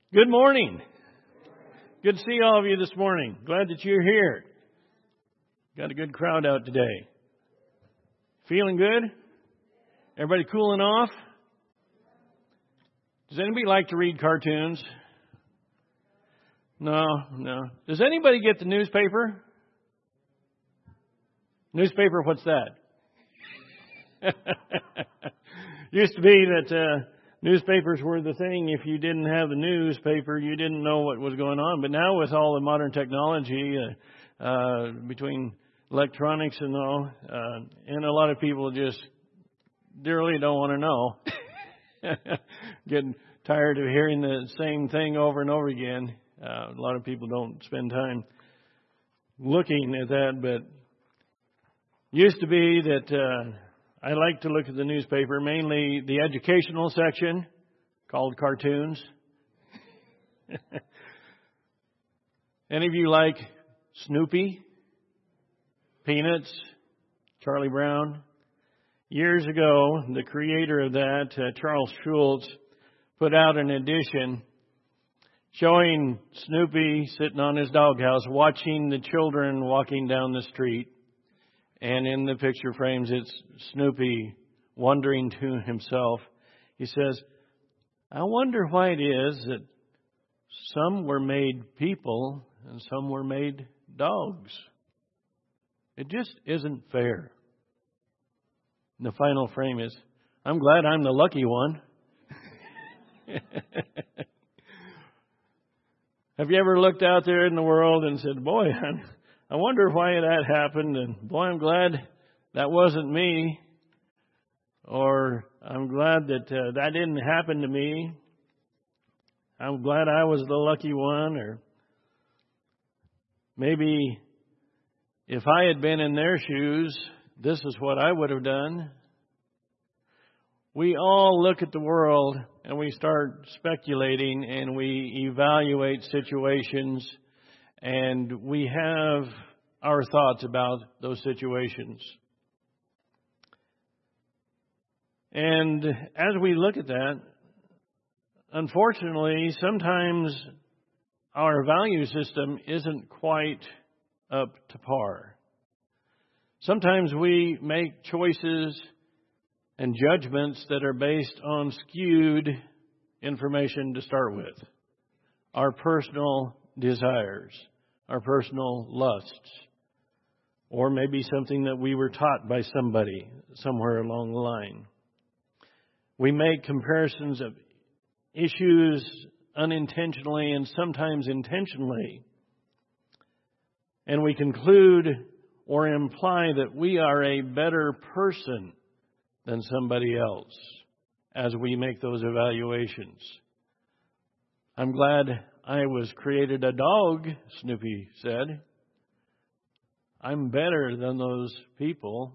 Good morning. Good to see all of you this morning. Glad that you're here. Got a good crowd out today. Feeling good? Everybody cooling off? Does anybody like to read cartoons? No. Does anybody get the newspaper? Newspaper, what's that? Used to be that newspapers were the thing. If you didn't have the newspaper, you didn't know what was going on. But now with all the modern technology, between electronics and all, and a lot of people just dearly don't want to know. Getting tired of hearing the same thing over and over again. A lot of people don't spend time looking at that, but used to be that I like to look at the newspaper, mainly the educational section called cartoons. Any of you like Snoopy, Peanuts, Charlie Brown? Years ago, the creator of that, Charles Schulz, put out an edition showing Snoopy sitting on his doghouse watching the children walking down the street. And in the picture frames, it's Snoopy wondering to himself. He says, I wonder why it is that some were made people and some were made dogs. It just isn't fair. And the final frame is, I'm glad I'm the lucky one. Have you ever looked out there in the world and said, boy, I wonder why that happened, and boy, I'm glad that wasn't me, or I'm glad that that didn't happen to me. I'm glad I was the lucky one, or maybe if I had been in their shoes, this is what I would have done. We all look at the world and we start speculating and we evaluate situations. And we have our thoughts about those situations. And as we look at that, unfortunately, sometimes our value system isn't quite up to par. Sometimes we make choices and judgments that are based on skewed information to start with. Our personal desires, our personal lusts, or maybe something that we were taught by somebody somewhere along the line. We make comparisons of issues unintentionally and sometimes intentionally, and we conclude or imply that we are a better person than somebody else as we make those evaluations. I'm glad I was created a dog, Snoopy said. I'm better than those people.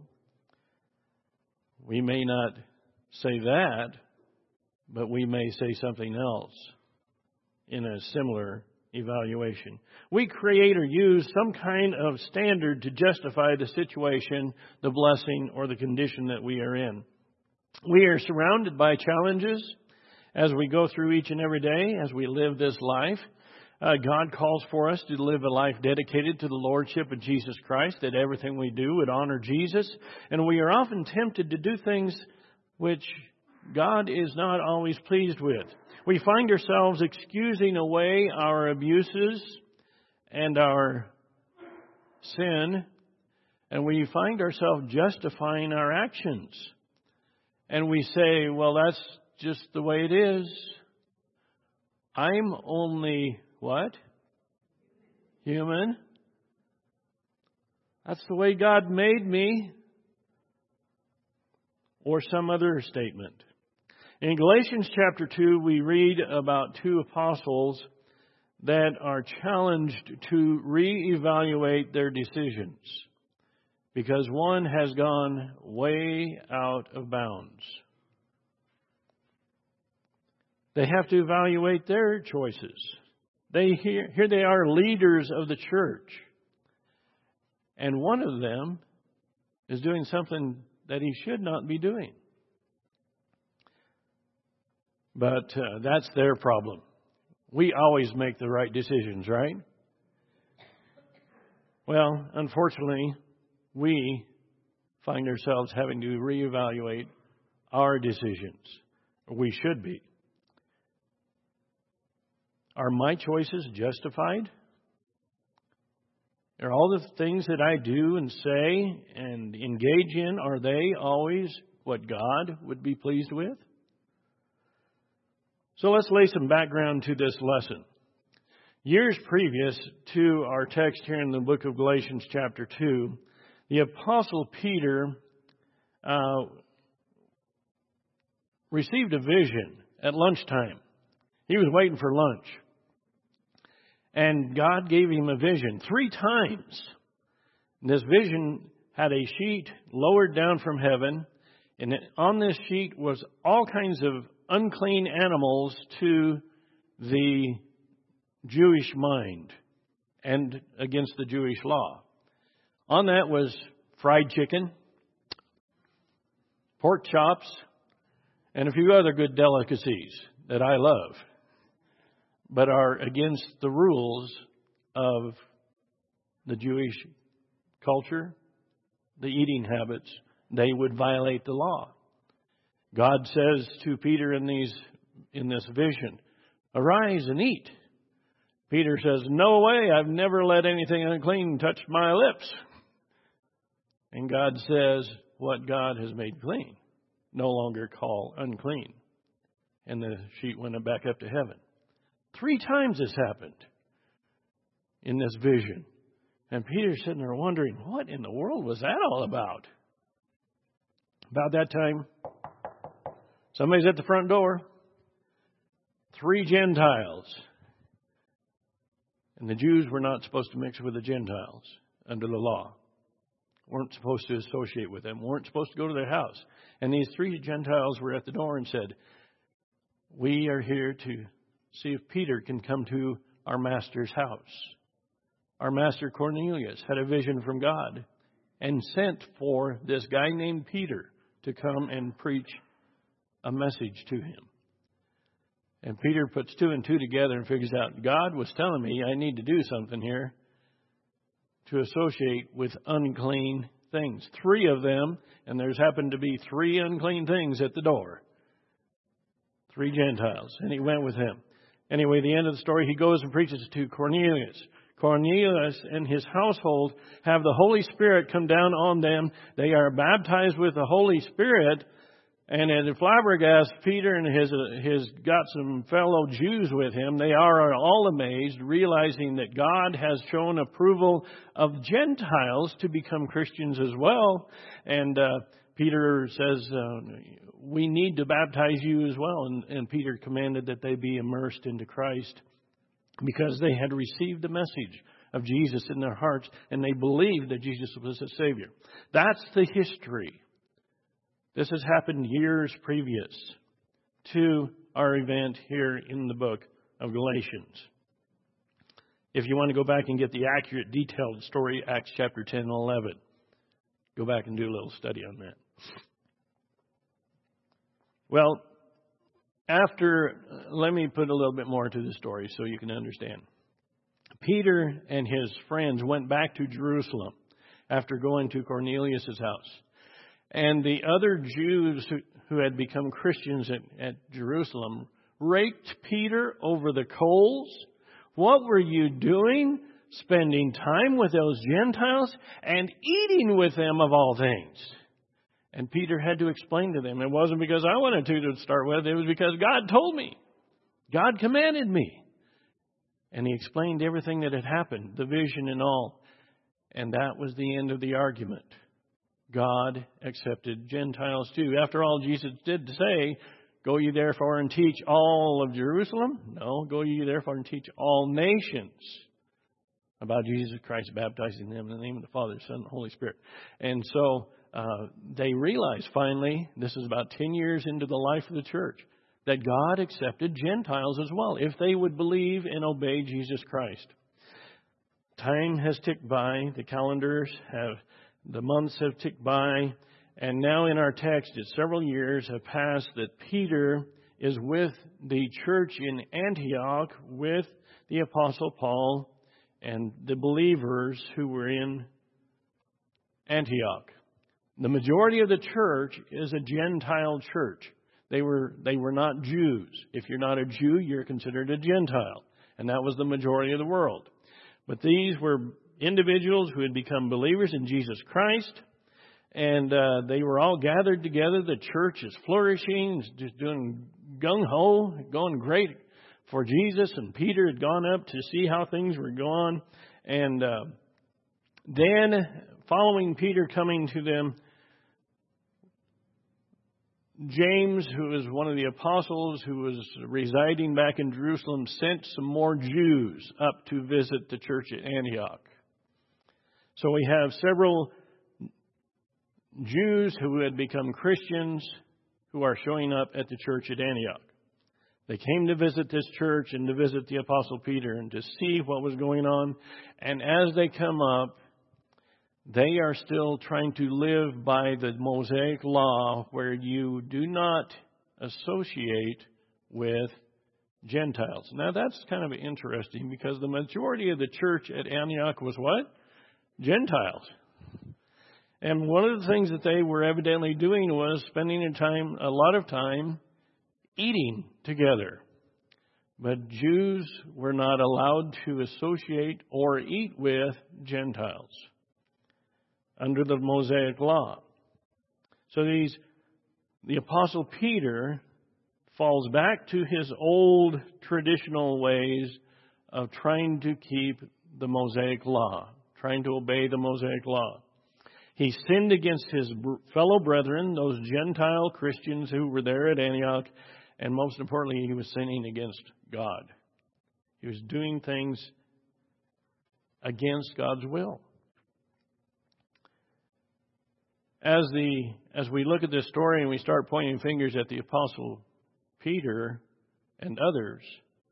We may not say that, but we may say something else in a similar evaluation. We create or use some kind of standard to justify the situation, the blessing, or the condition that we are in. We are surrounded by challenges as we go through each and every day, as we live this life. God calls for us to live a life dedicated to the Lordship of Jesus Christ, that everything we do would honor Jesus. And we are often tempted to do things which God is not always pleased with. We find ourselves excusing away our abuses and our sin, and we find ourselves justifying our actions. And we say, well, that's just the way it is. I'm only what? Human. That's the way God made me. Or some other statement. In Galatians chapter 2, we read about two apostles that are challenged to reevaluate their decisions because one has gone way out of bounds. They have to evaluate their choices. Here they are, leaders of the church. And one of them is doing something that he should not be doing. But that's their problem. we always make the right decisions, right? Well, unfortunately, we find ourselves having to reevaluate our decisions. We should be. Are my choices justified? Are all the things that I do and say and engage in, are they always what God would be pleased with? So let's lay some background to this lesson. Years previous to our text here in the book of Galatians chapter 2, the Apostle Peter received a vision at lunchtime. He was waiting for lunch. And God gave him a vision 3 times. This vision had a sheet lowered down from heaven. And on this sheet was all kinds of unclean animals to the Jewish mind and against the Jewish law. On that was fried chicken, pork chops, and a few other good delicacies that I love, but are against the rules of the Jewish culture, the eating habits. They would violate the law. God says to Peter in this vision, "Arise and eat." Peter says, "No way, I've never let anything unclean touch my lips." And God says, "What God has made clean, no longer call unclean." And the sheet went back up to heaven. 3 times this happened in this vision. And Peter's sitting there wondering, what in the world was that all about? About that time, somebody's at the front door. 3 Gentiles. And the Jews were not supposed to mix with the Gentiles under the law. Weren't supposed to associate with them. Weren't supposed to go to their house. And these 3 Gentiles were at the door and said, "We are here to see if Peter can come to our master's house." Our master Cornelius had a vision from God and sent for this guy named Peter to come and preach a message to him. And Peter puts 2 and 2 together and figures out, God was telling me I need to do something here to associate with unclean things. 3 of them, and there's happened to be 3 unclean things at the door. 3 Gentiles. And he went with him. Anyway, the end of the story, he goes and preaches to Cornelius. Cornelius and his household have the Holy Spirit come down on them. They are baptized with the Holy Spirit. And it flabbergasts Peter and his got some fellow Jews with him. They are all amazed, realizing that God has shown approval of Gentiles to become Christians as well. And Peter says, we need to baptize you as well. And Peter commanded that they be immersed into Christ because they had received the message of Jesus in their hearts and they believed that Jesus was a Savior. That's the history. This has happened years previous to our event here in the book of Galatians. If you want to go back and get the accurate, detailed story, Acts chapter 10 and 11, go back and do a little study on that. Well, let me put a little bit more to the story so you can understand. Peter and his friends went back to Jerusalem after going to Cornelius' house. And the other Jews who had become Christians at Jerusalem raked Peter over the coals. What were you doing? Spending time with those Gentiles and eating with them of all things. And Peter had to explain to them, it wasn't because I wanted to start with, it was because God told me. God commanded me. And he explained everything that had happened, the vision and all. And that was the end of the argument. God accepted Gentiles too. After all, Jesus did say, go ye therefore and teach all of Jerusalem. No, go ye therefore and teach all nations about Jesus Christ, baptizing them in the name of the Father, Son, and Holy Spirit. And so they realized finally, this is about 10 years into the life of the church, that God accepted Gentiles as well, if they would believe and obey Jesus Christ. Time has ticked by. The months have ticked by. And now in our text, several years have passed that Peter is with the church in Antioch, with the Apostle Paul and the believers who were in Antioch. The majority of the church is a Gentile church. They were not Jews. If you're not a Jew, you're considered a Gentile. And that was the majority of the world. But these were individuals who had become believers in Jesus Christ. And they were all gathered together. The church is flourishing, just doing gung-ho, going great for Jesus. And Peter had gone up to see how things were going. And then, following Peter coming to them, James, who was one of the apostles who was residing back in Jerusalem, sent some more Jews up to visit the church at Antioch. So we have several Jews who had become Christians who are showing up at the church at Antioch. They came to visit this church and to visit the Apostle Peter and to see what was going on. And as they come up, they are still trying to live by the Mosaic law, where you do not associate with Gentiles. Now that's kind of interesting, because the majority of the church at Antioch was what? Gentiles. And one of the things that they were evidently doing was spending a lot of time eating together. But Jews were not allowed to associate or eat with Gentiles under the Mosaic law. So the Apostle Peter falls back to his old traditional ways of trying to keep the Mosaic law, trying to obey the Mosaic law. He sinned against his fellow brethren, those Gentile Christians who were there at Antioch, and most importantly, he was sinning against God. He was doing things against God's will. As we look at this story and we start pointing fingers at the Apostle Peter and others,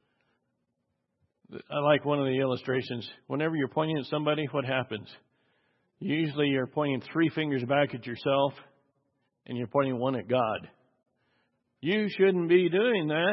I like one of the illustrations. Whenever you're pointing at somebody, what happens? Usually you're pointing 3 fingers back at yourself and you're pointing one at God. You shouldn't be doing that.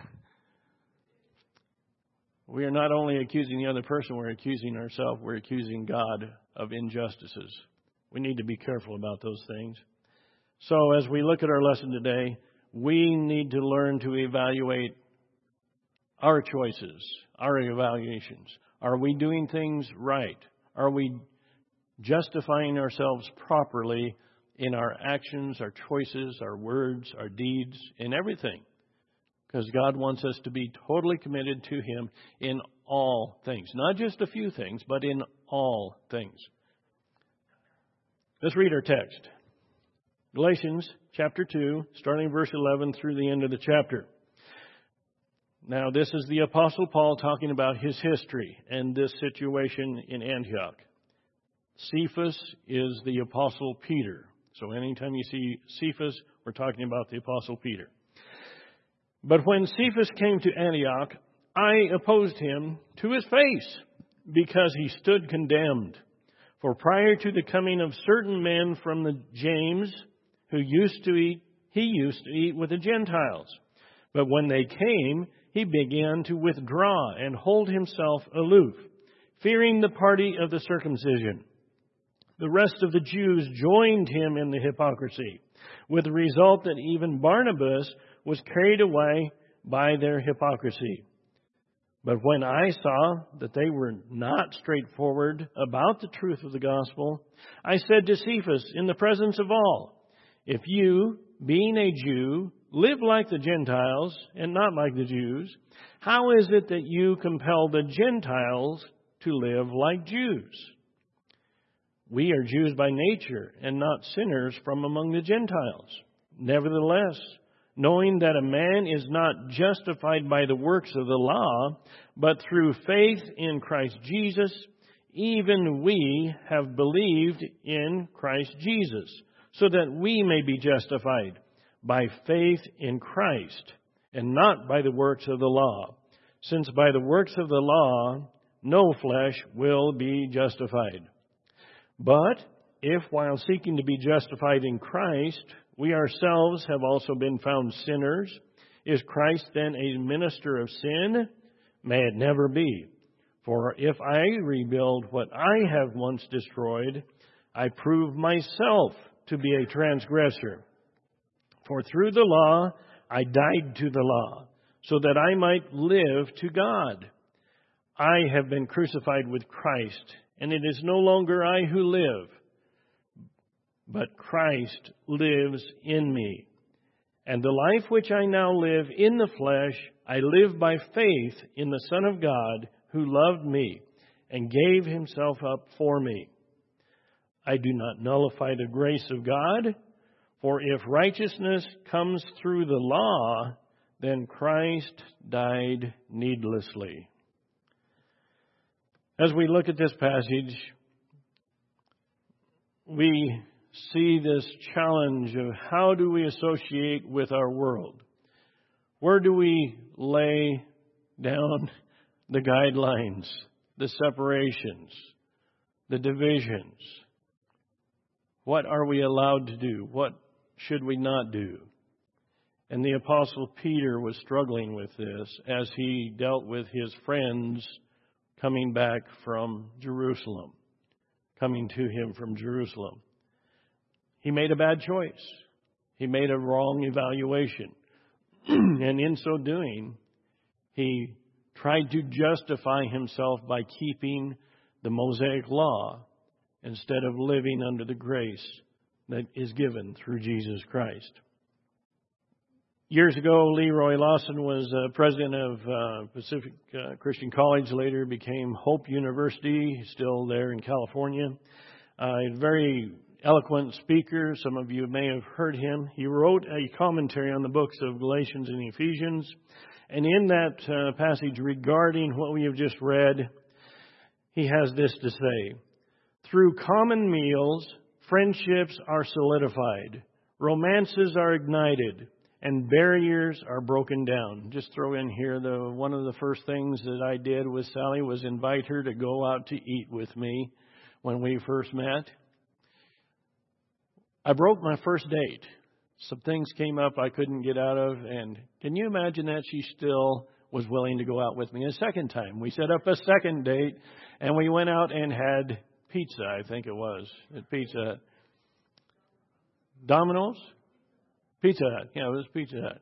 We are not only accusing the other person, we're accusing ourselves. We're accusing God of injustices. We need to be careful about those things. So as we look at our lesson today, we need to learn to evaluate our choices, our evaluations. Are we doing things right? Are we justifying ourselves properly in our actions, our choices, our words, our deeds, in everything? Because God wants us to be totally committed to Him in all things. Not just a few things, but in all things. Let's read our text. Galatians chapter 2, starting verse 11 through the end of the chapter. Now, this is the Apostle Paul talking about his history and this situation in Antioch. Cephas is the Apostle Peter. So anytime you see Cephas, we're talking about the Apostle Peter. But when Cephas came to Antioch, I opposed him to his face, because he stood condemned. For prior to the coming of certain men from the James, he used to eat with the Gentiles. But when they came, he began to withdraw and hold himself aloof, fearing the party of the circumcision. The rest of the Jews joined him in the hypocrisy, with the result that even Barnabas was carried away by their hypocrisy. But when I saw that they were not straightforward about the truth of the gospel, I said to Cephas in the presence of all, if you, being a Jew, live like the Gentiles and not like the Jews, how is it that you compel the Gentiles to live like Jews? We are Jews by nature and not sinners from among the Gentiles. Nevertheless, knowing that a man is not justified by the works of the law, but through faith in Christ Jesus, even we have believed in Christ Jesus, so that we may be justified by faith in Christ, and not by the works of the law, since by the works of the law no flesh will be justified. But if while seeking to be justified in Christ, we ourselves have also been found sinners, Is Christ then a minister of sin? May it never be. For if I rebuild what I have once destroyed, I prove myself to be a transgressor. For through the law I died to the law, so that I might live to God. I have been crucified with Christ, and it is no longer I who live, but Christ lives in me. And the life which I now live in the flesh, I live by faith in the Son of God, who loved me and gave himself up for me. I do not nullify the grace of God, for if righteousness comes through the law, then Christ died needlessly. As we look at this passage, we see this challenge of how do we associate with our world? Where do we lay down the guidelines, the separations, the divisions? What are we allowed to do? What should we not do? And the Apostle Peter was struggling with this as he dealt with his friends coming back from Jerusalem, coming to him from Jerusalem. He made a bad choice. He made a wrong evaluation. And in so doing, he tried to justify himself by keeping the Mosaic law instead of living under the grace that is given through Jesus Christ. Years ago, Leroy Lawson was president of Pacific Christian College, later became Hope University, still there in California. A very eloquent speaker. Some of you may have heard him. He wrote a commentary on the books of Galatians and Ephesians. And in that passage regarding what we have just read, he has this to say: through common meals, friendships are solidified, romances are ignited, and barriers are broken down. Just throw in here, one of the first things that I did with Sally was invite her to go out to eat with me when we first met. I broke my first date. Some things came up I couldn't get out of, and can you imagine that she still was willing to go out with me a second time? We set up a second date, and we went out and had pizza, I think it was, at Pizza Hut. Domino's? Pizza Hut. Yeah, it was Pizza Hut.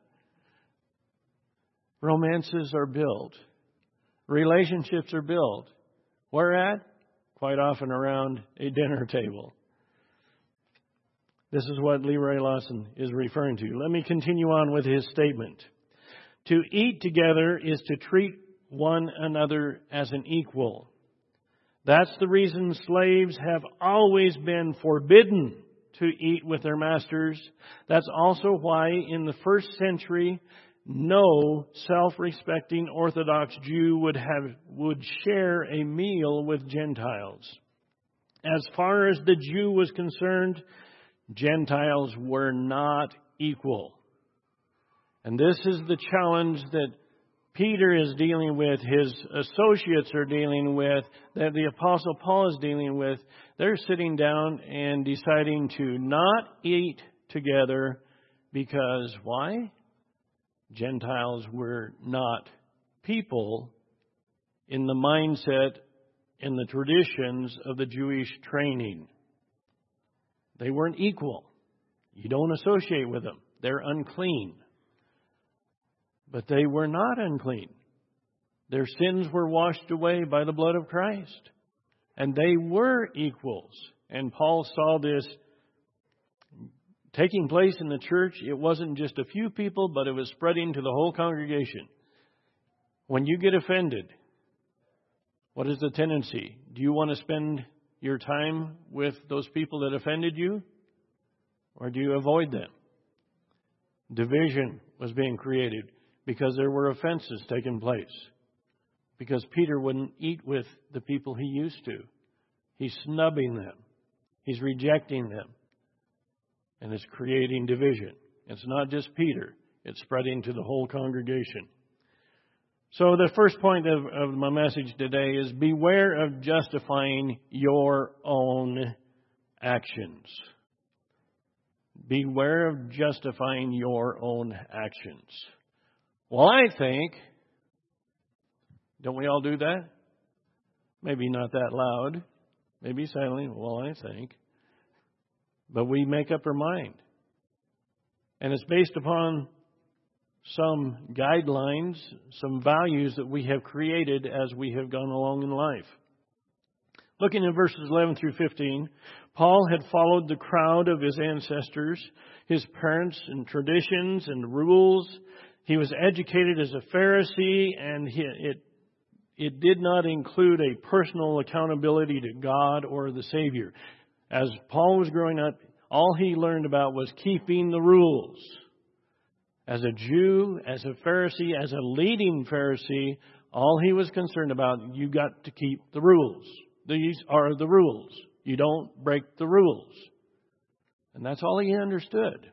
Romances are built. Relationships are built. Where at? Quite often around a dinner table. This is what Leroy Lawson is referring to. Let me continue on with his statement. To eat together is to treat one another as an equal. That's the reason slaves have always been forbidden to eat with their masters. That's also why in the first century, no self-respecting Orthodox Jew would share a meal with Gentiles. As far as the Jew was concerned, Gentiles were not equal. And this is the challenge that Peter is dealing with, his associates are dealing with, that the Apostle Paul is dealing with. They're sitting down and deciding to not eat together because why? Gentiles were not people in the mindset and the traditions of the Jewish training. They weren't equal. You don't associate with them. They're unclean. But they were not unclean. Their sins were washed away by the blood of Christ. And they were equals. And Paul saw this taking place in the church. It wasn't just a few people, but it was spreading to the whole congregation. When you get offended, what is the tendency? Do you want to spend your time with those people that offended you? Or do you avoid them? Division was being created because there were offenses taking place. Because Peter wouldn't eat with the people he used to. He's snubbing them. He's rejecting them. And it's creating division. It's not just Peter. It's spreading to the whole congregation. So the first point of my message today is beware of justifying your own actions. Beware of justifying your own actions. Well, I think, don't we all do that? Maybe not that loud, maybe silently, well, I think. But we make up our mind. And it's based upon some guidelines, some values that we have created as we have gone along in life. Looking at verses 11 through 15, Paul had followed the crowd of his ancestors, his parents and traditions and rules. He was educated as a Pharisee, and it did not include a personal accountability to God or the Savior. As Paul was growing up, all he learned about was keeping the rules. As a Jew, as a Pharisee, as a leading Pharisee, all he was concerned about, you got to keep the rules. These are the rules. You don't break the rules. And that's all he understood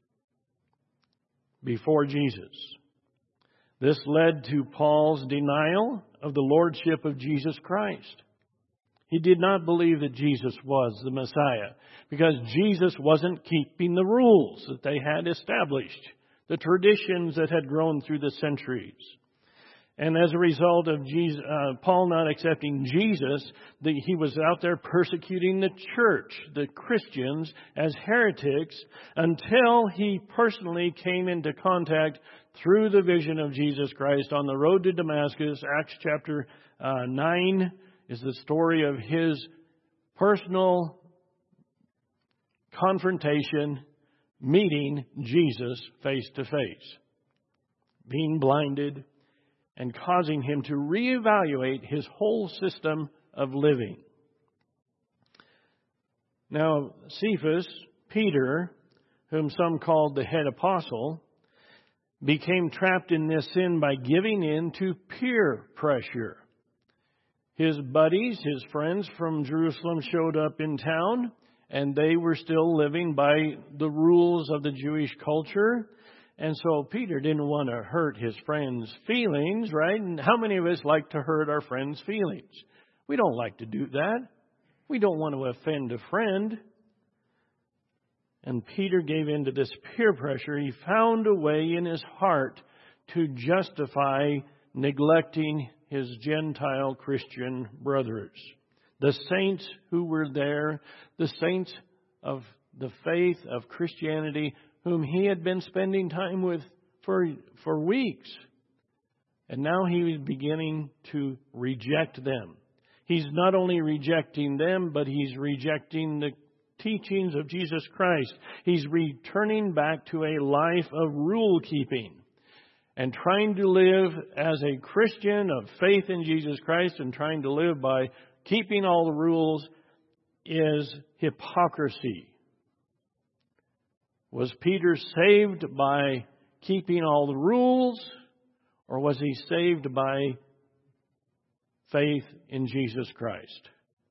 before Jesus. This led to Paul's denial of the lordship of Jesus Christ. He did not believe that Jesus was the Messiah because Jesus wasn't keeping the rules that they had established, the traditions that had grown through the centuries. And as a result of Paul not accepting Jesus, he was out there persecuting the church, the Christians, as heretics, until he personally came into contact through the vision of Jesus Christ on the road to Damascus. Acts chapter 9 is the story of his personal confrontation, meeting Jesus face to face, being blinded, and causing him to reevaluate his whole system of living. Now, Cephas, Peter, whom some called the head apostle, became trapped in this sin by giving in to peer pressure. His buddies, his friends from Jerusalem showed up in town, and they were still living by the rules of the Jewish culture. And so Peter didn't want to hurt his friends' feelings, right? And how many of us like to hurt our friends' feelings? We don't like to do that. We don't want to offend a friend. And Peter gave in to this peer pressure. He found a way in his heart to justify neglecting his Gentile Christian brothers. The saints who were there, the saints of the faith of Christianity, whom he had been spending time with for weeks. And now he was beginning to reject them. He's not only rejecting them, but he's rejecting the teachings of Jesus Christ. He's returning back to a life of rule keeping and trying to live as a Christian of faith in Jesus Christ, and trying to live by keeping all the rules is hypocrisy. Was Peter saved by keeping all the rules, or was he saved by faith in Jesus Christ?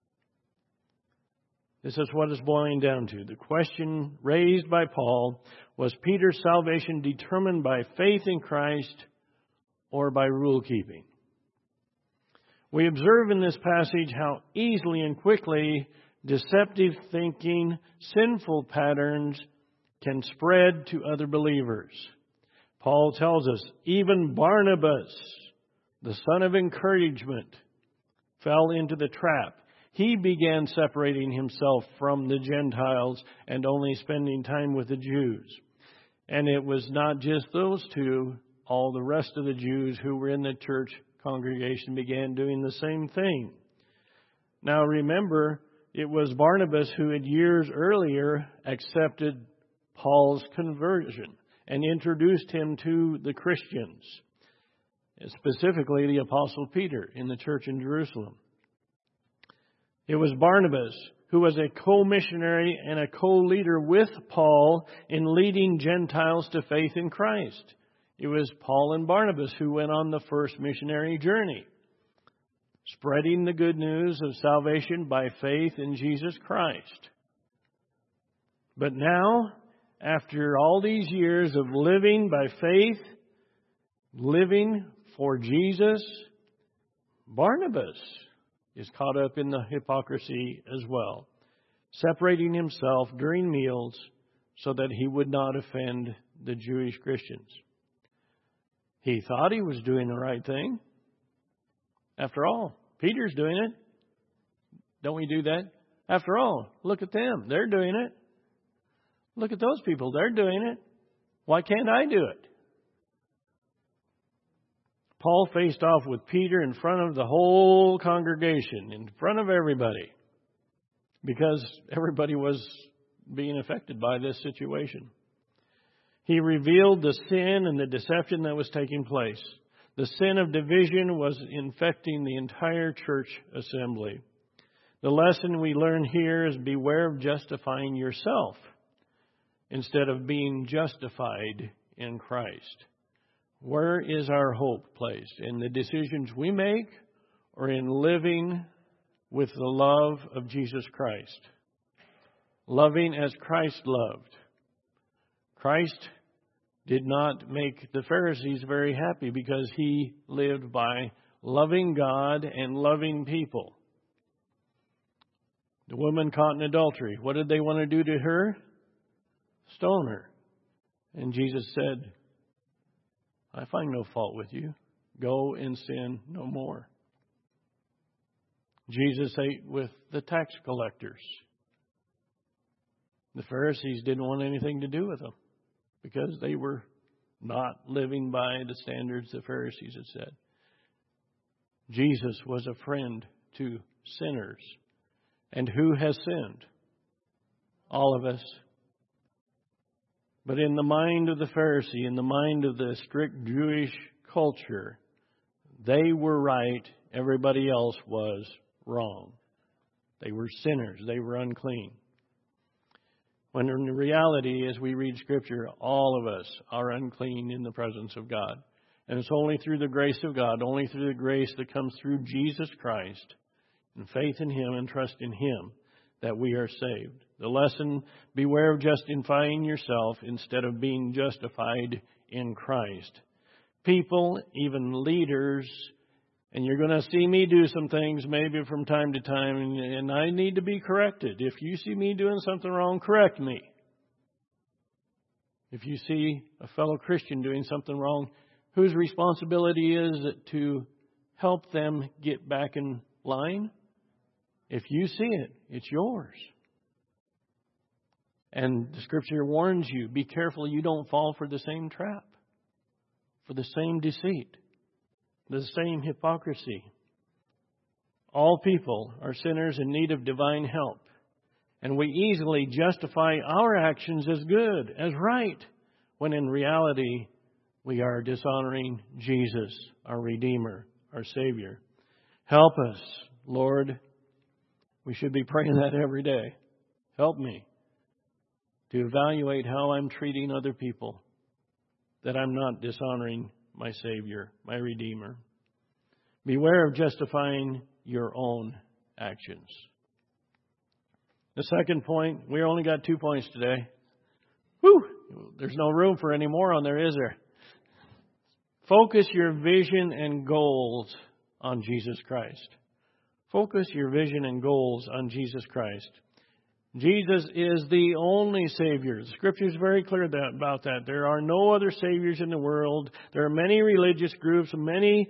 This is what it's boiling down to. The question raised by Paul, was Peter's salvation determined by faith in Christ or by rule keeping? We observe in this passage how easily and quickly deceptive thinking, sinful patterns can spread to other believers. Paul tells us, even Barnabas, the son of encouragement, fell into the trap. He began separating himself from the Gentiles and only spending time with the Jews. And it was not just those two. All the rest of the Jews who were in the church congregation began doing the same thing. Now remember, it was Barnabas who had years earlier accepted Paul's conversion and introduced him to the Christians, specifically the Apostle Peter in the church in Jerusalem. It was Barnabas who was a co-missionary and a co-leader with Paul in leading Gentiles to faith in Christ. It was Paul and Barnabas who went on the first missionary journey, spreading the good news of salvation by faith in Jesus Christ. But now, after all these years of living by faith, living for Jesus, Barnabas is caught up in the hypocrisy as well, separating himself during meals so that he would not offend the Jewish Christians. He thought he was doing the right thing. After all, Peter's doing it. Don't we do that? After all, look at them. They're doing it. Look at those people. They're doing it. Why can't I do it? Paul faced off with Peter in front of the whole congregation, in front of everybody, because everybody was being affected by this situation. He revealed the sin and the deception that was taking place. The sin of division was infecting the entire church assembly. The lesson we learn here is beware of justifying yourself instead of being justified in Christ. Where is our hope placed? In the decisions we make or in living with the love of Jesus Christ? Loving as Christ loved. Christ did not make the Pharisees very happy because he lived by loving God and loving people. The woman caught in adultery, what did they want to do to her? Stone her. And Jesus said, I find no fault with you. Go and sin no more. Jesus ate with the tax collectors. The Pharisees didn't want anything to do with them because they were not living by the standards the Pharisees had said. Jesus was a friend to sinners. And who has sinned? All of us. But in the mind of the Pharisee, in the mind of the strict Jewish culture, they were right. Everybody else was wrong. They were sinners. They were unclean. When in reality, as we read Scripture, all of us are unclean in the presence of God. And it's only through the grace of God, only through the grace that comes through Jesus Christ, and faith in Him and trust in Him, that we are saved. The lesson, beware of justifying yourself instead of being justified in Christ. People, even leaders, and you're going to see me do some things maybe from time to time, and I need to be corrected. If you see me doing something wrong, correct me. If you see a fellow Christian doing something wrong, whose responsibility is it to help them get back in line? If you see it, it's yours. And the Scripture warns you, be careful you don't fall for the same trap, for the same deceit, the same hypocrisy. All people are sinners in need of divine help. And we easily justify our actions as good, as right, when in reality we are dishonoring Jesus, our Redeemer, our Savior. Help us, Lord. We should be praying that every day. Help me to evaluate how I'm treating other people, that I'm not dishonoring my Savior, my Redeemer. Beware of justifying your own actions. The second point, we only got 2 points today. Whew! There's no room for any more on there, is there? Focus your vision and goals on Jesus Christ. Focus your vision and goals on Jesus Christ. Jesus is the only Savior. The Scripture is very clear about that. There are no other Saviors in the world. There are many religious groups, many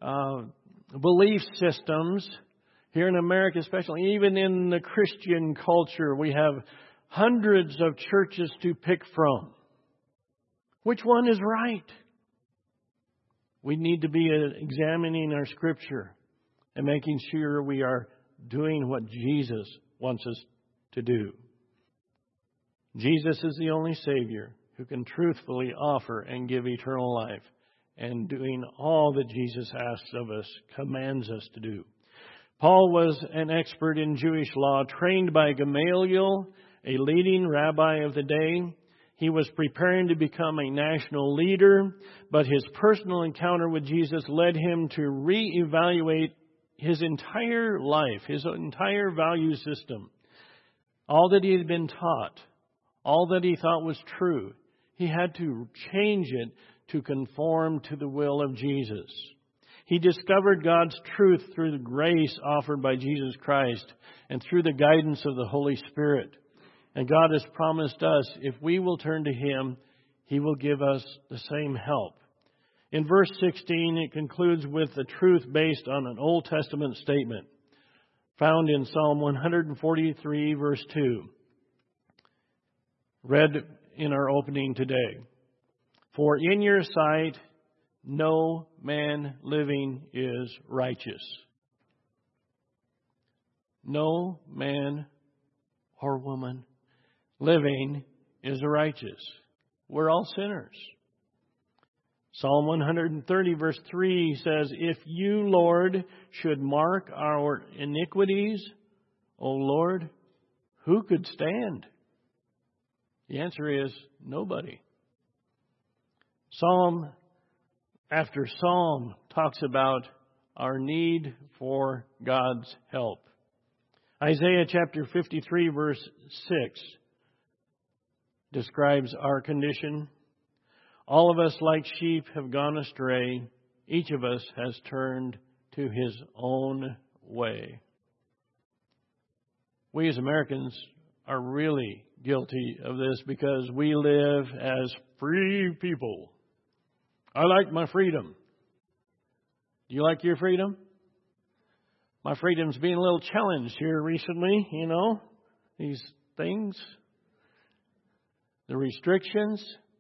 belief systems. Here in America especially, even in the Christian culture, we have hundreds of churches to pick from. Which one is right? We need to be examining our Scripture and making sure we are doing what Jesus wants us to do. Jesus is the only Savior who can truthfully offer and give eternal life, and doing all that Jesus asks of us, commands us to do. Paul was an expert in Jewish law, trained by Gamaliel, a leading rabbi of the day. He was preparing to become a national leader, but his personal encounter with Jesus led him to reevaluate his entire life, his entire value system. All that he had been taught, all that he thought was true, he had to change it to conform to the will of Jesus. He discovered God's truth through the grace offered by Jesus Christ and through the guidance of the Holy Spirit. And God has promised us, if we will turn to Him, He will give us the same help. In verse 16, it concludes with the truth based on an Old Testament statement found in Psalm 143, verse 2, read in our opening today. For in your sight, no man living is righteous. No man or woman living is righteous. We're all sinners. Psalm 130 verse 3 says, If you, Lord, should mark our iniquities, O Lord, who could stand? The answer is nobody. Psalm after psalm talks about our need for God's help. Isaiah chapter 53 verse 6 describes our condition. All of us like sheep have gone astray. Each of us has turned to his own way. We as Americans are really guilty of this because we live as free people. I like my freedom. Do you like your freedom? My freedom's being a little challenged here recently, these things, the restrictions.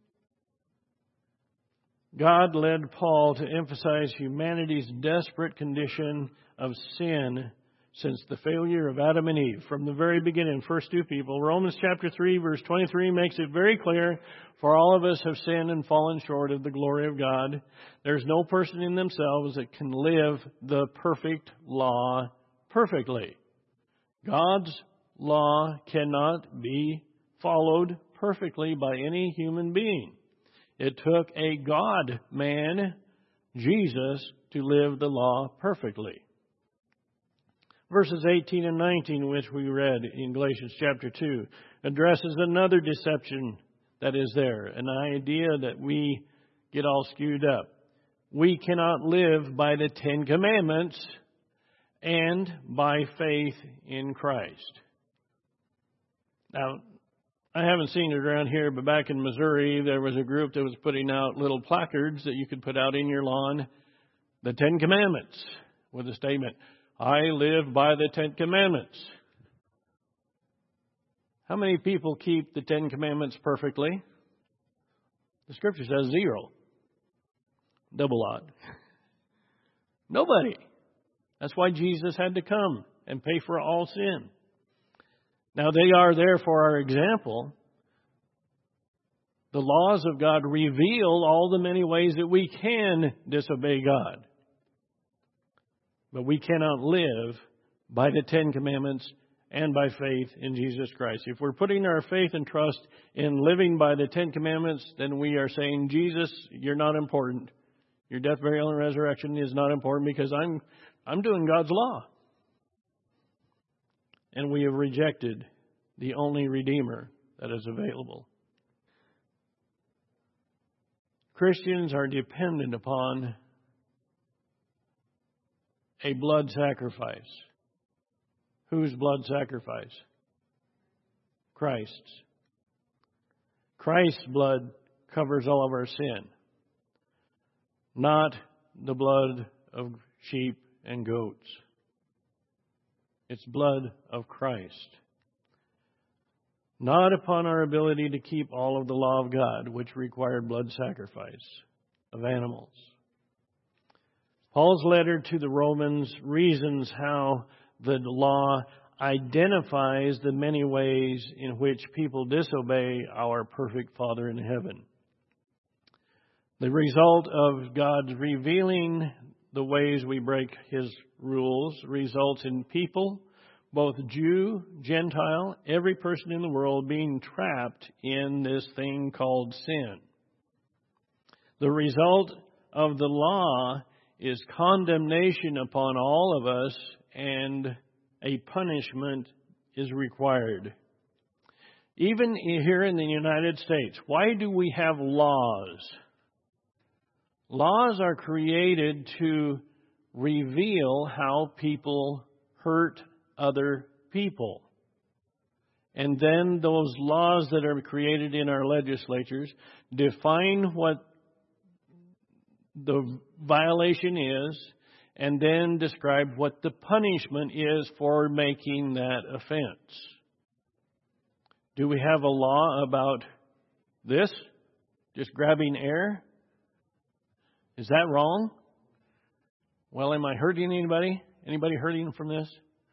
God led Paul to emphasize humanity's desperate condition of sin since the failure of Adam and Eve. From the very beginning, first two people, Romans chapter 3, verse 23 makes it very clear, for all of us have sinned and fallen short of the glory of God. There's no person in themselves that can live the perfect law perfectly. God's law cannot be followed perfectly by any human being. It took a God-man, Jesus, to live the law perfectly. Verses 18 and 19, which we read in Galatians chapter 2, addresses another deception that is there, an idea that we get all skewed up. We cannot live by the Ten Commandments and by faith in Christ. Now, I haven't seen it around here, but back in Missouri, there was a group that was putting out little placards that you could put out in your lawn, the Ten Commandments, with a statement, I live by the Ten Commandments. How many people keep the Ten Commandments perfectly? The Scripture says 0. Double odd. Nobody. That's why Jesus had to come and pay for all sin. Now, they are there for our example. The laws of God reveal all the many ways that we can disobey God. But we cannot live by the Ten Commandments and by faith in Jesus Christ. If we're putting our faith and trust in living by the Ten Commandments, then we are saying, Jesus, you're not important. Your death, burial, and resurrection is not important because I'm doing God's law. And we have rejected the only Redeemer that is available. Christians are dependent upon a blood sacrifice. Whose blood sacrifice? Christ's. Christ's blood covers all of our sin, not the blood of sheep and goats. It's blood of Christ. Not upon our ability to keep all of the law of God, which required blood sacrifice of animals. Paul's letter to the Romans reasons how the law identifies the many ways in which people disobey our perfect Father in heaven. The result of God's revealing the ways we break His rules results in people, both Jew, Gentile, every person in the world being trapped in this thing called sin. The result of the law is condemnation upon all of us, and a punishment is required. Even here in the United States, why do we have laws? Laws are created to reveal how people hurt other people. And then those laws that are created in our legislatures define what the violation is, and then describe what the punishment is for making that offense. Do we have a law about this? Just grabbing air? Is that wrong? Well, am I hurting anybody? Anybody hurting from this?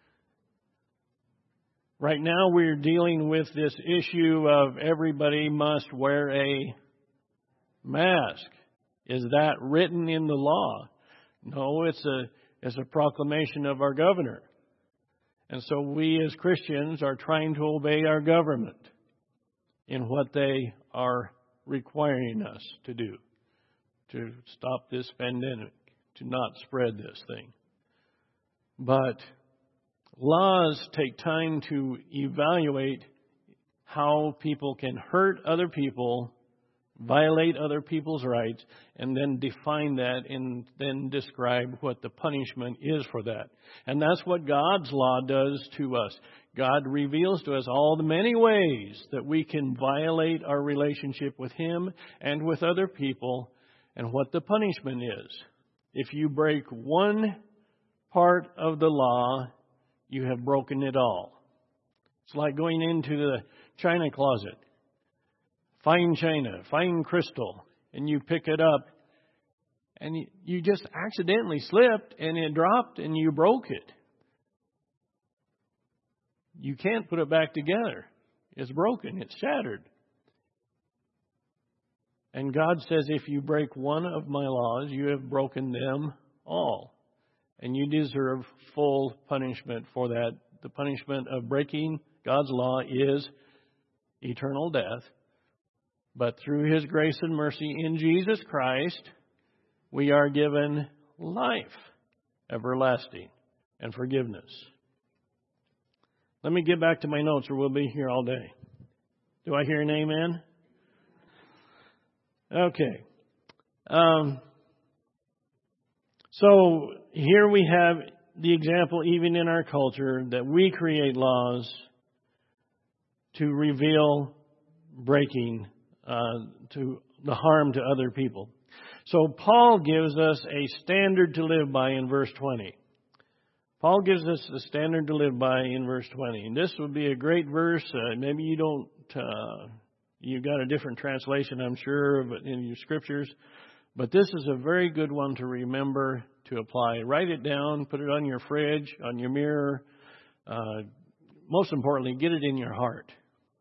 Right now we're dealing with this issue of everybody must wear a mask. Is that written in the law? No, it's a proclamation of our governor. And so we as Christians are trying to obey our government in what they are requiring us to do to stop this pandemic, to not spread this thing. But laws take time to evaluate how people can hurt other people, violate other people's rights, and then define that and then describe what the punishment is for that. And that's what God's law does to us. God reveals to us all the many ways that we can violate our relationship with Him and with other people, and what the punishment is. If you break one part of the law, you have broken it all. It's like going into the china closet. Fine china, fine crystal, and you pick it up, and you just accidentally slipped, and it dropped, and you broke it. You can't put it back together. It's broken. It's shattered. And God says, if you break one of my laws, you have broken them all. And you deserve full punishment for that. The punishment of breaking God's law is eternal death. But through His grace and mercy in Jesus Christ, we are given life, everlasting, and forgiveness. Let me get back to my notes or we'll be here all day. Do I hear an amen? Okay. So here we have the example, even in our culture, that we create laws to reveal breaking to the harm to other people. So Paul gives us a standard to live by in verse 20. Paul gives us a standard to live by in verse 20. And this would be a great verse. Maybe you don't, you got a different translation, I'm sure, but in your scriptures. But this is a very good one to remember, to apply. Write it down, put it on your fridge, on your mirror. Most importantly, get it in your heart.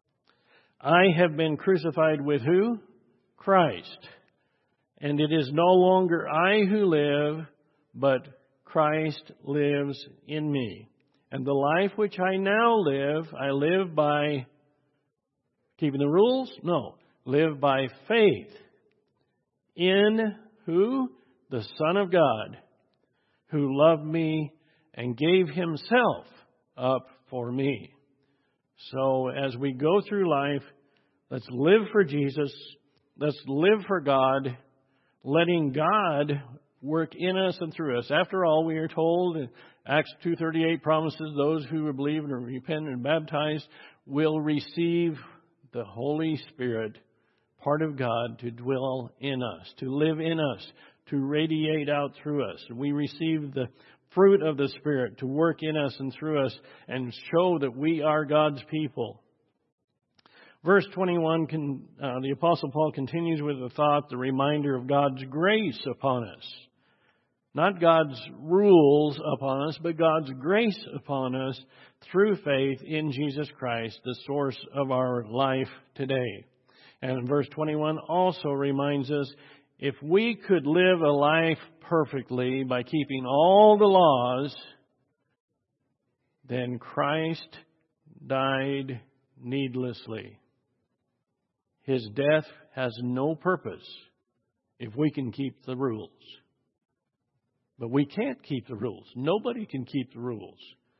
I have been crucified with who? Christ. And it is no longer I who live, but Christ lives in me. And the life which I now live, I live by keeping the rules? No. Live by faith in who? The Son of God, who loved me and gave Himself up for me. So as we go through life, let's live for Jesus. Let's live for God, letting God work in us and through us. After all, we are told in Acts 2:38 promises those who believe and repent and baptized will receive the Holy Spirit, part of God, to dwell in us, to live in us, to radiate out through us. We receive the fruit of the Spirit to work in us and through us and show that we are God's people. Verse 21, the Apostle Paul continues with the thought, the reminder of God's grace upon us. Not God's rules upon us, but God's grace upon us through faith in Jesus Christ, the source of our life today. And verse 21 also reminds us, if we could live a life perfectly by keeping all the laws, then Christ died needlessly. His death has no purpose if we can keep the rules. But we can't keep the rules. Nobody can keep the rules.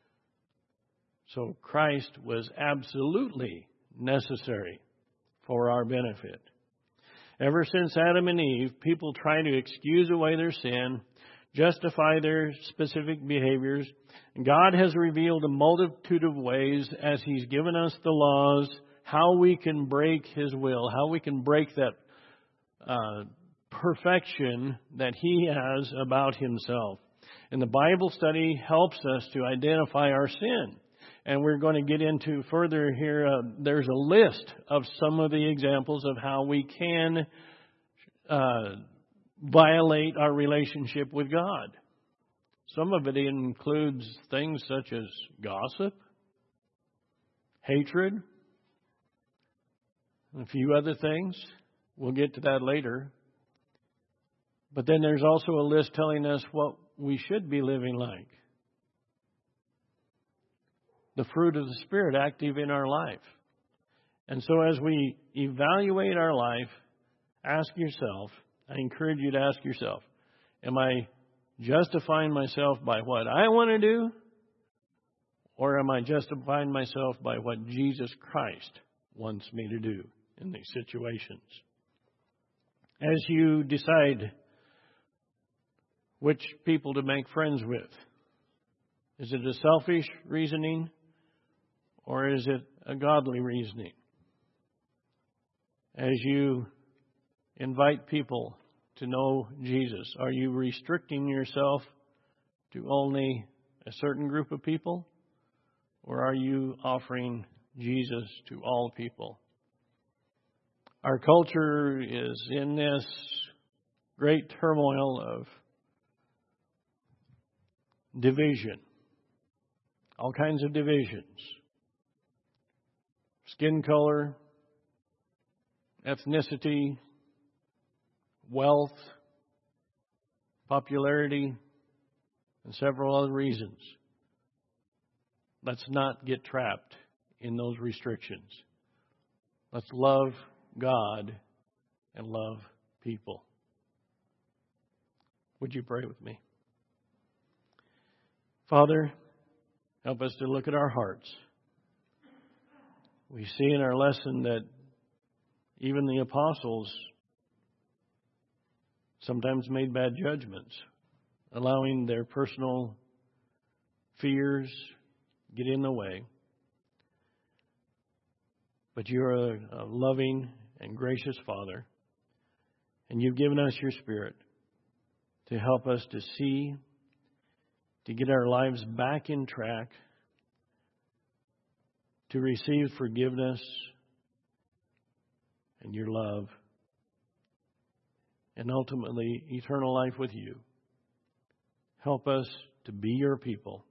So Christ was absolutely necessary for our benefit. Ever since Adam and Eve, people try to excuse away their sin, justify their specific behaviors. God has revealed a multitude of ways as He's given us the laws, how we can break His will, how we can break that perfection that He has about Himself. And the Bible study helps us to identify our sin. And we're going to get into further here. There's a list of some of the examples of how we can violate our relationship with God. Some of it includes things such as gossip, hatred, and a few other things. We'll get to that later. But then there's also a list telling us what we should be living like. The fruit of the Spirit active in our life. And so as we evaluate our life, ask yourself, I encourage you to ask yourself, am I justifying myself by what I want to do? Or am I justifying myself by what Jesus Christ wants me to do in these situations? As you decide which people to make friends with, is it a selfish reasoning or is it a godly reasoning? As you invite people to know Jesus, are you restricting yourself to only a certain group of people? Or are you offering Jesus to all people? Our culture is in this great turmoil of division. All kinds of divisions. Skin color, ethnicity, wealth, popularity, and several other reasons. Let's not get trapped in those restrictions. Let's love God and love people. Would you pray with me? Father, help us to look at our hearts. We see in our lesson that even the apostles sometimes made bad judgments, allowing their personal fears get in the way. But you're a loving and gracious Father, and you've given us your Spirit to help us to see, to get our lives back in track, to receive forgiveness and your love, and ultimately eternal life with you. Help us to be your people,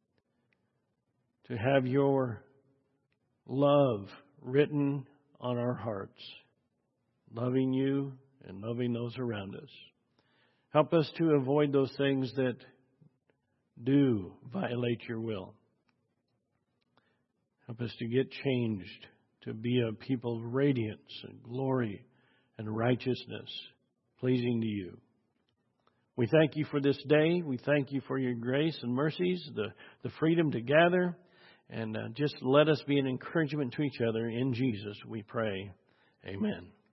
to have your love written on our hearts, loving you and loving those around us. Help us to avoid those things that do violate your will. Help us to get changed to be a people of radiance and glory and righteousness, pleasing to you. We thank you for this day. We thank you for your grace and mercies, the freedom to gather, and just let us be an encouragement to each other. In Jesus we pray. Amen.